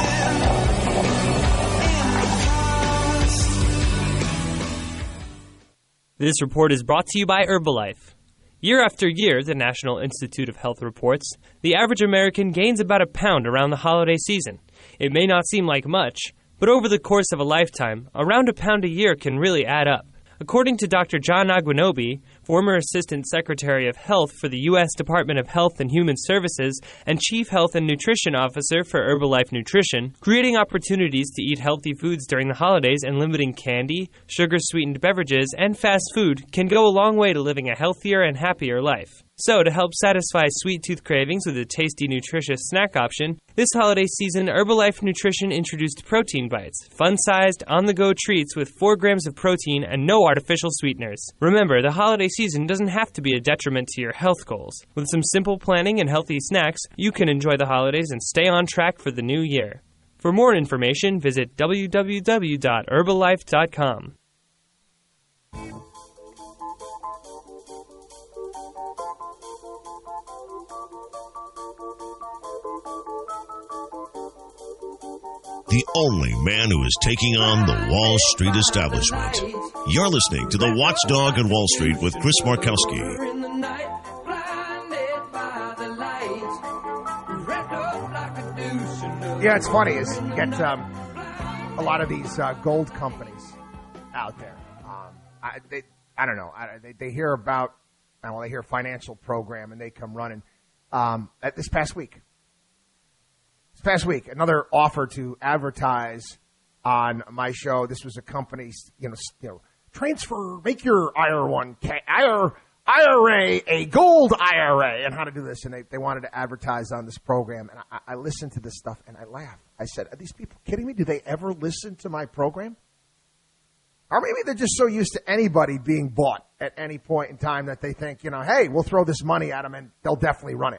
This report is brought to you by Herbalife. Year after year, the National Institute of Health reports, the average American gains about a pound around the holiday season. It may not seem like much, but over the course of a lifetime, around a pound a year can really add up. According to Dr. John Aguinobi, former Assistant Secretary of Health for the U.S. Department of Health and Human Services and Chief Health and Nutrition Officer for Herbalife Nutrition, creating opportunities to eat healthy foods during the holidays and limiting candy, sugar-sweetened beverages, and fast food can go a long way to living a healthier and happier life. So, to help satisfy sweet tooth cravings with a tasty, nutritious snack option, this holiday season, Herbalife Nutrition introduced Protein Bites, fun-sized, on-the-go treats with 4 grams of protein and no artificial sweeteners. Remember, the holiday season doesn't have to be a detriment to your health goals. With some simple planning and healthy snacks, you can enjoy the holidays and stay on track for the new year. For more information, visit www.herbalife.com. The only man who is taking on the Wall Street establishment. You're listening to The Watchdog on Wall Street with Chris Markowski. Yeah, it's funny is you get a lot of these gold companies out there. I don't know. They hear about, they hear a financial program and they come running. At this past week, another offer to advertise on my show. This was a company's, transfer, make your IRA a gold IRA, and how to do this. And they wanted to advertise on this program. And I listened to this stuff and I laughed. I said, are these people kidding me? Do they ever listen to my program? Or maybe they're just so used to anybody being bought at any point in time that they think, hey, we'll throw this money at them and they'll definitely run it.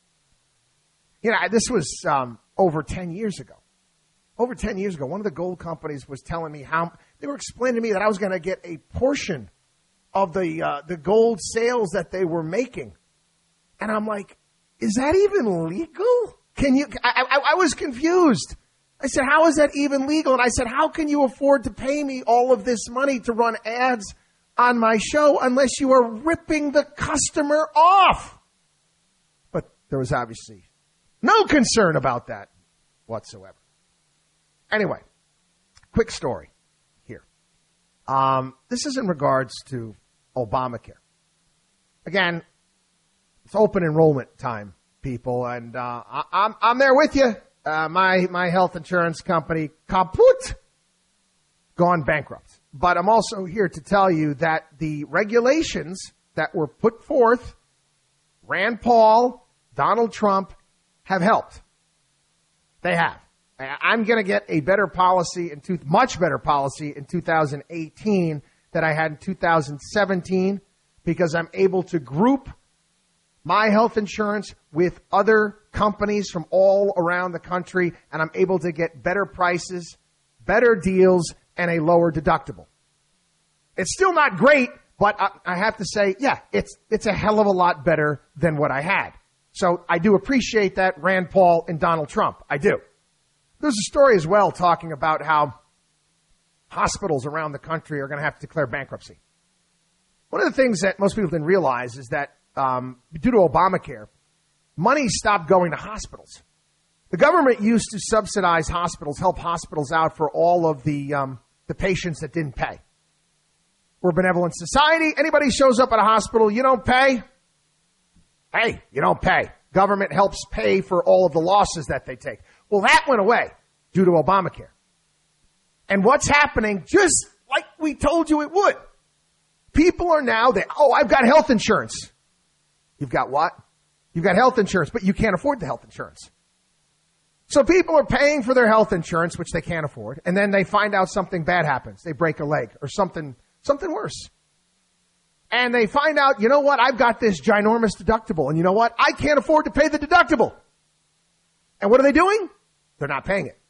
This was over 10 years ago. Over 10 years ago, one of the gold companies was telling me how they were explaining to me that I was going to get a portion of the gold sales that they were making. And I'm like, is that even legal? I was confused. I said, how is that even legal? And I said, how can you afford to pay me all of this money to run ads on my show unless you are ripping the customer off? But there was obviously no concern about that whatsoever. Anyway, quick story here. This is in regards to Obamacare. Again, it's open enrollment time, people, and I'm there with you. My health insurance company, kaput, gone bankrupt. But I'm also here to tell you that the regulations that were put forth, Rand Paul, Donald Trump, have helped. They have. I'm going to get a better policy, much better policy in 2018 than I had in 2017 because I'm able to group my health insurance with other companies from all around the country, and I'm able to get better prices, better deals, and a lower deductible. It's still not great, but I have to say, yeah, it's a hell of a lot better than what I had. So I do appreciate that, Rand Paul and Donald Trump. I do. There's a story as well talking about how hospitals around the country are going to have to declare bankruptcy. One of the things that most people didn't realize is that due to Obamacare, money stopped going to hospitals. The government used to subsidize hospitals, help hospitals out for all of the patients that didn't pay. We're a benevolent society. Anybody shows up at a hospital, you don't pay? Hey, you don't pay. Government helps pay for all of the losses that they take. Well, that went away due to Obamacare. And what's happening, just like we told you it would, people are now, I've got health insurance. You've got what? You've got health insurance, but you can't afford the health insurance. So people are paying for their health insurance, which they can't afford, and then they find out something bad happens. They break a leg or something worse. And they find out, you know what, I've got this ginormous deductible, and you know what, I can't afford to pay the deductible. And what are they doing? They're not paying it.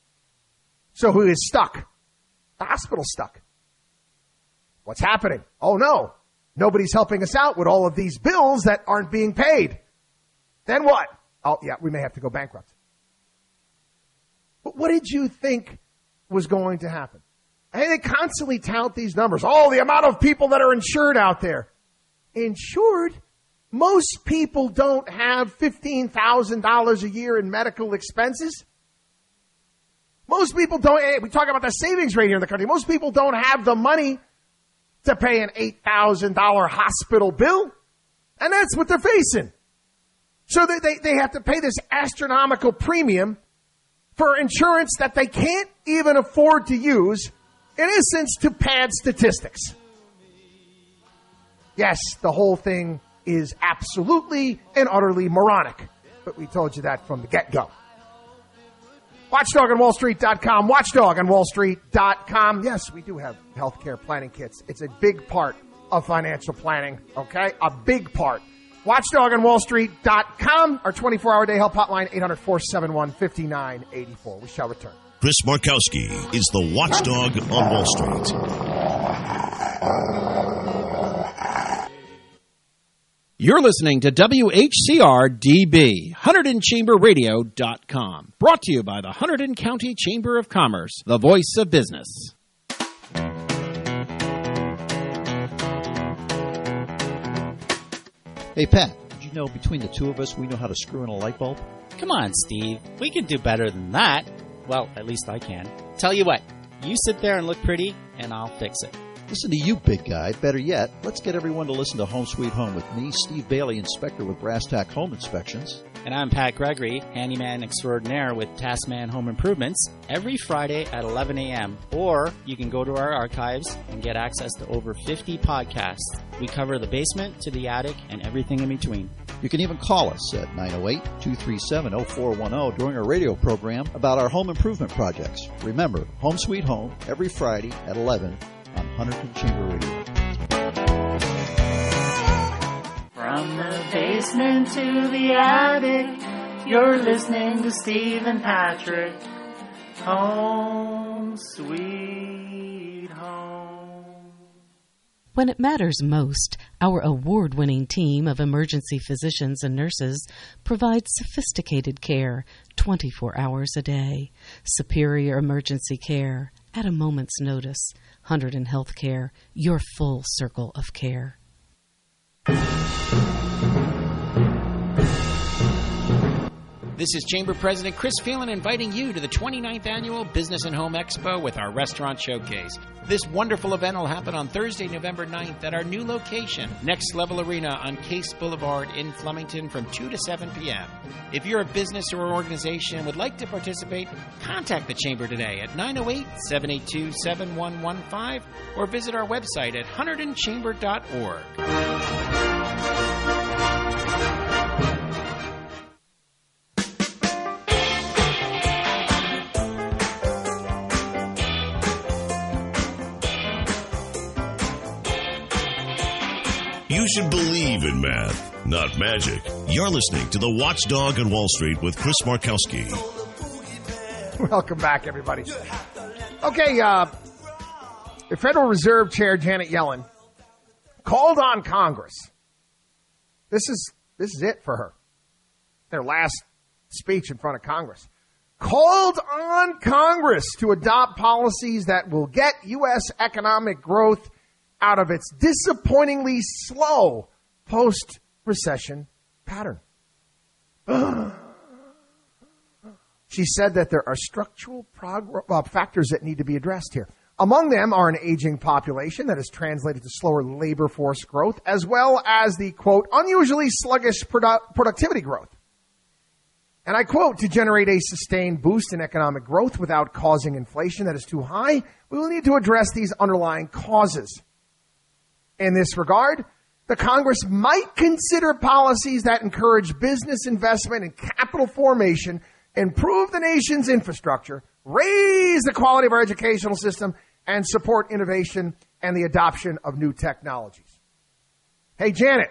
So who is stuck? The hospital's stuck. What's happening? Oh no, nobody's helping us out with all of these bills that aren't being paid. Then what? Oh yeah, we may have to go bankrupt. But what did you think was going to happen? And they constantly tout these numbers. Oh, the amount of people that are insured out there. Insured? Most people don't have $15,000 a year in medical expenses. Most people don't. We talk about the savings rate here in the country. Most people don't have the money to pay an $8,000 hospital bill. And that's what they're facing. So they have to pay this astronomical premium for insurance that they can't even afford to use, in essence, to pad statistics. Yes, the whole thing is absolutely and utterly moronic. But we told you that from the get-go. WatchdogOnWallStreet.com. WatchdogOnWallStreet.com. Yes, we do have healthcare planning kits. It's a big part of financial planning, okay? A big part. WatchdogOnWallStreet.com. Our 24-hour day help hotline, 800-471-5984. We shall return. Chris Markowski is the watchdog on Wall Street. You're listening to WHCR-DB, HunterdonChamberRadio.com. Brought to you by the Hunterdon County Chamber of Commerce, the voice of business. Hey, Pat, did you know between the two of us we know how to screw in a light bulb? Come on, Steve. We can do better than that. Well, at least I can. Tell you what, you sit there and look pretty, and I'll fix it. Listen to you, big guy. Better yet, let's get everyone to listen to Home Sweet Home with me, Steve Bailey, inspector with Brass Tack Home Inspections. And I'm Pat Gregory, handyman extraordinaire with Taskman Home Improvements, every Friday at 11 a.m. Or you can go to our archives and get access to over 50 podcasts. We cover the basement to the attic and everything in between. You can even call us at 908-237-0410 during our radio program about our home improvement projects. Remember, Home Sweet Home, every Friday at 11 on Hunterdon Chamber Radio. From the basement to the attic, you're listening to Steve and Patrick. Home Sweet Home. When it matters most, our award-winning team of emergency physicians and nurses provides sophisticated care 24 hours a day. Superior emergency care at a moment's notice. Hunterdon Healthcare, your full circle of care. This is Chamber President Chris Phelan inviting you to the 29th Annual Business and Home Expo with our Restaurant Showcase. This wonderful event will happen on Thursday, November 9th at our new location, Next Level Arena on Case Boulevard in Flemington from 2 to 7 p.m. If you're a business or organization and would like to participate, contact the Chamber today at 908-782-7115 or visit our website at HunterdonChamber.org. You should believe in math, not magic. You're listening to The Watchdog on Wall Street with Chris Markowski. Welcome back, everybody. Okay, the Federal Reserve Chair Janet Yellen called on Congress. This is it for her. Their last speech in front of Congress. Called on Congress to adopt policies that will get U.S. economic growth out of its disappointingly slow post-recession pattern. She said that there are structural factors that need to be addressed here. Among them are an aging population that has translated to slower labor force growth, as well as the, quote, unusually sluggish productivity growth. And I quote, to generate a sustained boost in economic growth without causing inflation that is too high, we will need to address these underlying causes. In this regard, the Congress might consider policies that encourage business investment and capital formation, improve the nation's infrastructure, raise the quality of our educational system, and support innovation and the adoption of new technologies. Hey, Janet,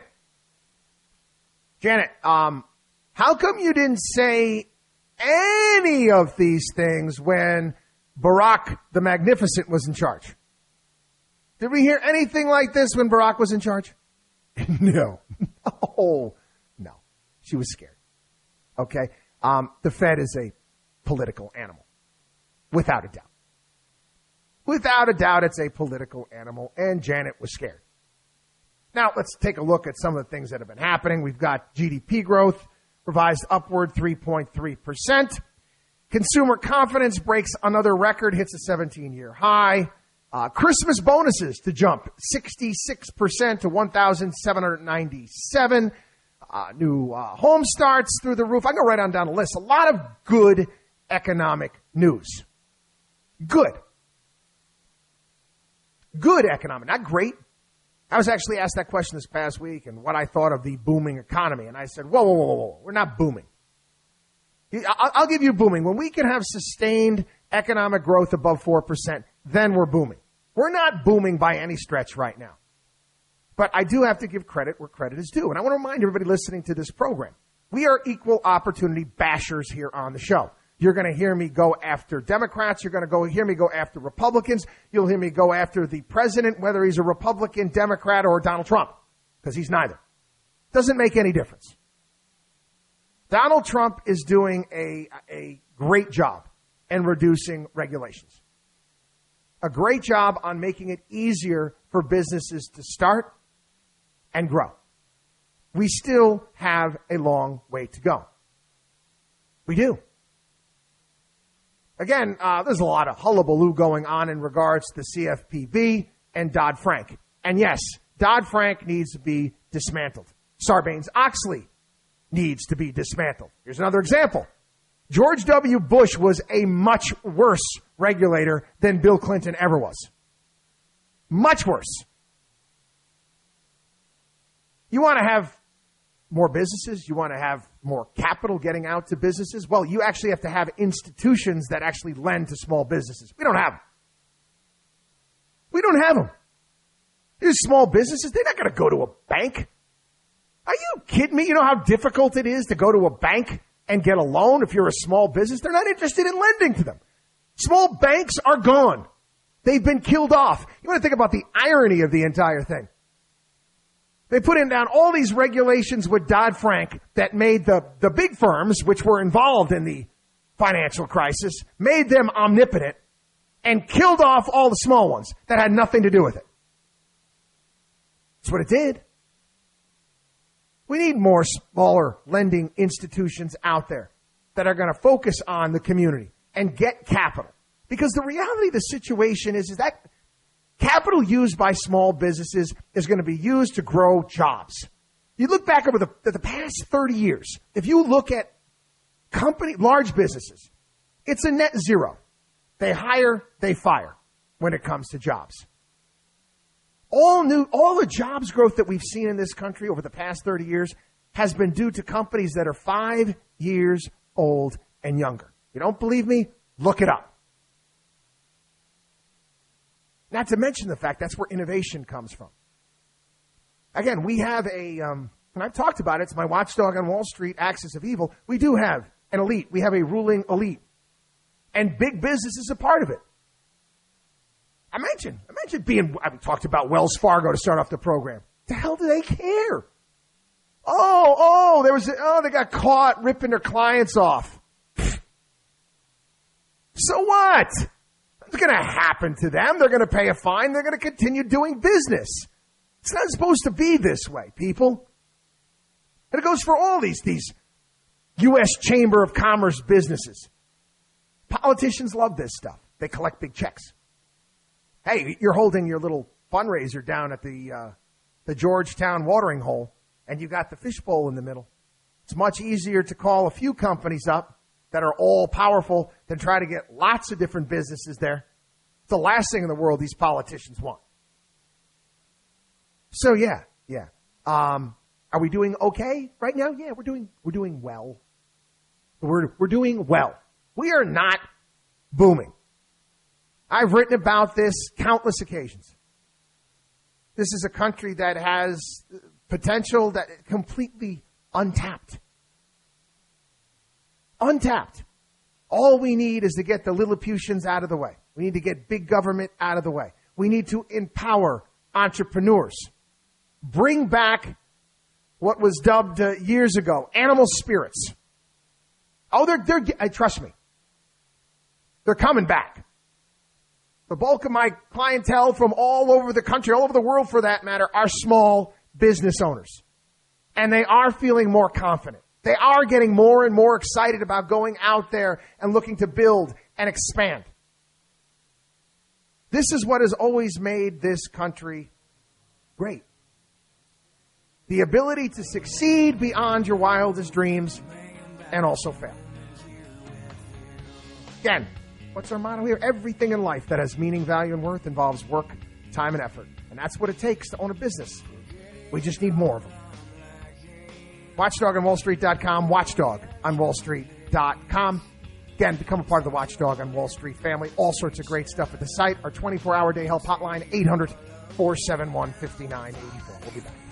how come you didn't say any of these things when Barack the Magnificent was in charge? Did we hear anything like this when Barack was in charge? No. No. She was scared. Okay? The Fed is a political animal. Without a doubt. Without a doubt, it's a political animal, and Janet was scared. Now, let's take a look at some of the things that have been happening. We've got GDP growth revised upward 3.3%. Consumer confidence breaks another record, hits a 17-year high. Christmas bonuses to jump 66% to 1,797. New home starts through the roof. I go right on down the list. A lot of good economic news. Good economic, not great. I was actually asked that question this past week and what I thought of the booming economy. And I said, whoa. We're not booming. I'll give you booming. When we can have sustained economic growth above 4%, then we're booming. We're not booming by any stretch right now. But I do have to give credit where credit is due. And I want to remind everybody listening to this program, we are equal opportunity bashers here on the show. You're going to hear me go after Democrats. You're going to hear me go after Republicans. You'll hear me go after the president, whether he's a Republican, Democrat, or Donald Trump, because he's neither. Doesn't make any difference. Donald Trump is doing a great job in reducing regulations. A great job on making it easier for businesses to start and grow. We still have a long way to go. We do. Again, there's a lot of hullabaloo going on in regards to the CFPB and Dodd-Frank. And yes, Dodd-Frank needs to be dismantled. Sarbanes-Oxley needs to be dismantled. Here's another example. George W. Bush was a much worse regulator than Bill Clinton ever was. Much worse. You want to have more businesses? You want to have more capital getting out to businesses? Well, you actually have to have institutions that actually lend to small businesses. We don't have them. We don't have them. These small businesses, they're not going to go to a bank. Are you kidding me? You know how difficult it is to go to a bank and get a loan if you're a small business? They're not interested in lending to them. Small banks are gone. They've been killed off. You want to think about the irony of the entire thing. They put in down all these regulations with Dodd-Frank that made the big firms, which were involved in the financial crisis, made them omnipotent and killed off all the small ones that had nothing to do with it. That's what it did. We need more smaller lending institutions out there that are going to focus on the community and get capital. Because the reality of the situation is that capital used by small businesses is going to be used to grow jobs. You look back over the past 30 years, if you look at large businesses, it's a net zero. They hire, they fire when it comes to jobs. All the jobs growth that we've seen in this country over the past 30 years has been due to companies that are 5 years old and younger. You don't believe me? Look it up. Not to mention the fact that's where innovation comes from. Again, we have and I've talked about it, it's my watchdog on Wall Street, Axis of Evil. We do have an elite. We have a ruling elite. And big business is a part of it. Imagine I talked about Wells Fargo to start off the program. The hell do they care? They got caught ripping their clients off. So what? What's going to happen to them? They're going to pay a fine. They're going to continue doing business. It's not supposed to be this way, people. And it goes for all these U.S. Chamber of Commerce businesses. Politicians love this stuff. They collect big checks. Hey, you're holding your little fundraiser down at the Georgetown watering hole, and you got the fishbowl in the middle. It's much easier to call a few companies up that are all powerful than try to get lots of different businesses there. It's the last thing in the world these politicians want. So yeah. Are we doing okay right now? Yeah, we're doing well. We're doing well. We are not booming. I've written about this countless occasions. This is a country that has potential that is completely untapped. Untapped. All we need is to get the Lilliputians out of the way. We need to get big government out of the way. We need to empower entrepreneurs. Bring back what was dubbed years ago, animal spirits. Oh, trust me. They're coming back. The bulk of my clientele from all over the country, all over the world for that matter, are small business owners. And they are feeling more confident. They are getting more and more excited about going out there and looking to build and expand. This is what has always made this country great. The ability to succeed beyond your wildest dreams and also fail. Again, what's our motto here? Everything in life that has meaning, value, and worth involves work, time, and effort. And that's what it takes to own a business. We just need more of them. WatchdogOnWallStreet.com, WatchdogOnWallStreet.com. Again, become a part of the Watchdog on Wall Street family. All sorts of great stuff at the site. Our 24-hour day help hotline, 800-471-5984. We'll be back.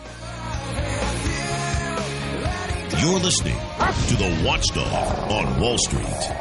You're listening to the Watchdog on Wall Street.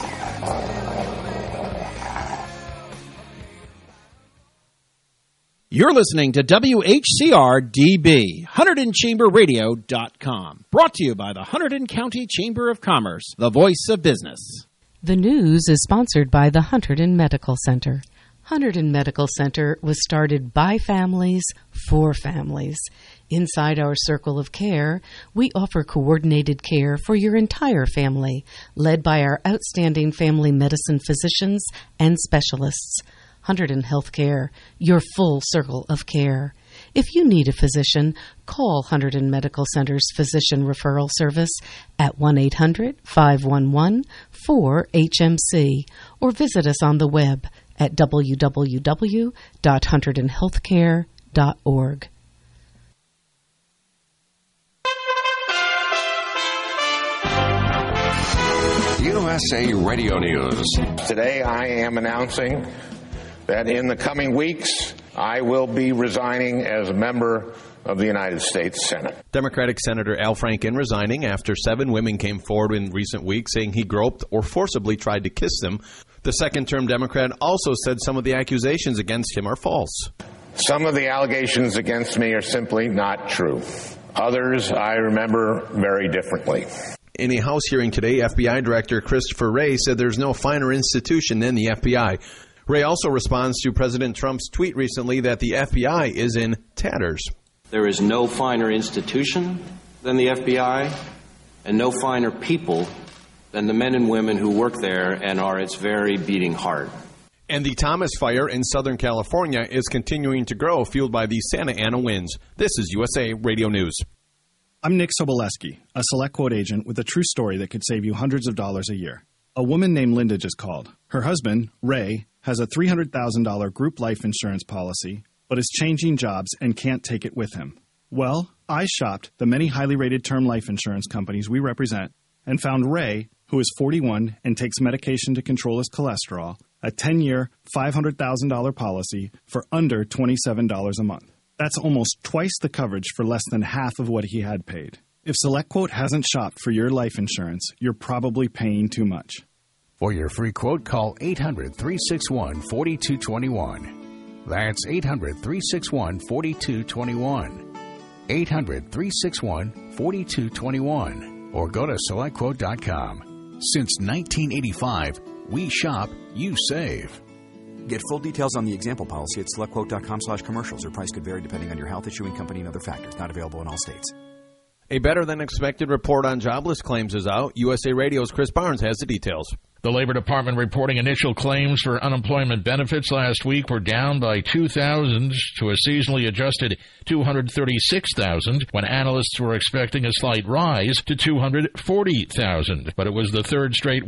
You're listening to WHCR-DB, HunterdonChamberRadio.com. Brought to you by the Hunterdon County Chamber of Commerce, the voice of business. The news is sponsored by the Hunterdon Medical Center. Hunterdon Medical Center was started by families for families. Inside our circle of care, we offer coordinated care for your entire family, led by our outstanding family medicine physicians and specialists. Hunterdon Healthcare, your full circle of care. If you need a physician, call Hunterdon Medical Center's Physician Referral Service at 1-800-511-4HMC or visit us on the web at www.hunterdonhealthcare.org. USA Radio News. Today I am announcing that in the coming weeks I will be resigning as a member of the United States Senate. Democratic Senator Al Franken resigning after 7 women came forward in recent weeks saying he groped or forcibly tried to kiss them. The second-term Democrat also said some of the accusations against him are false. Some of the allegations against me are simply not true. Others I remember very differently. In a House hearing today, FBI Director Christopher Wray said there's no finer institution than the FBI. Wray also responds to President Trump's tweet recently that the FBI is in tatters. There is no finer institution than the FBI and no finer people than the men and women who work there and are its very beating heart. And the Thomas Fire in Southern California is continuing to grow, fueled by the Santa Ana winds. This is USA Radio News. I'm Nick Soboleski, a Select Quote agent with a true story that could save you hundreds of dollars a year. A woman named Linda just called. Her husband, Ray, has a $300,000 group life insurance policy, but is changing jobs and can't take it with him. Well, I shopped the many highly rated term life insurance companies we represent and found Ray, who is 41 and takes medication to control his cholesterol, a 10-year, $500,000 policy for under $27 a month. That's almost twice the coverage for less than half of what he had paid. If SelectQuote hasn't shopped for your life insurance, you're probably paying too much. For your free quote, call 800-361-4221. That's 800-361-4221. 800-361-4221. Or go to SelectQuote.com. Since 1985, we shop, you save. Get full details on the example policy at SelectQuote.com/commercials. Your price could vary depending on your health, issuing company, and other factors. Not available in all states. A better-than-expected report on jobless claims is out. USA Radio's Chris Barnes has the details. The Labor Department reporting initial claims for unemployment benefits last week were down by 2,000 to a seasonally adjusted 236,000, when analysts were expecting a slight rise to 240,000. But it was the third straight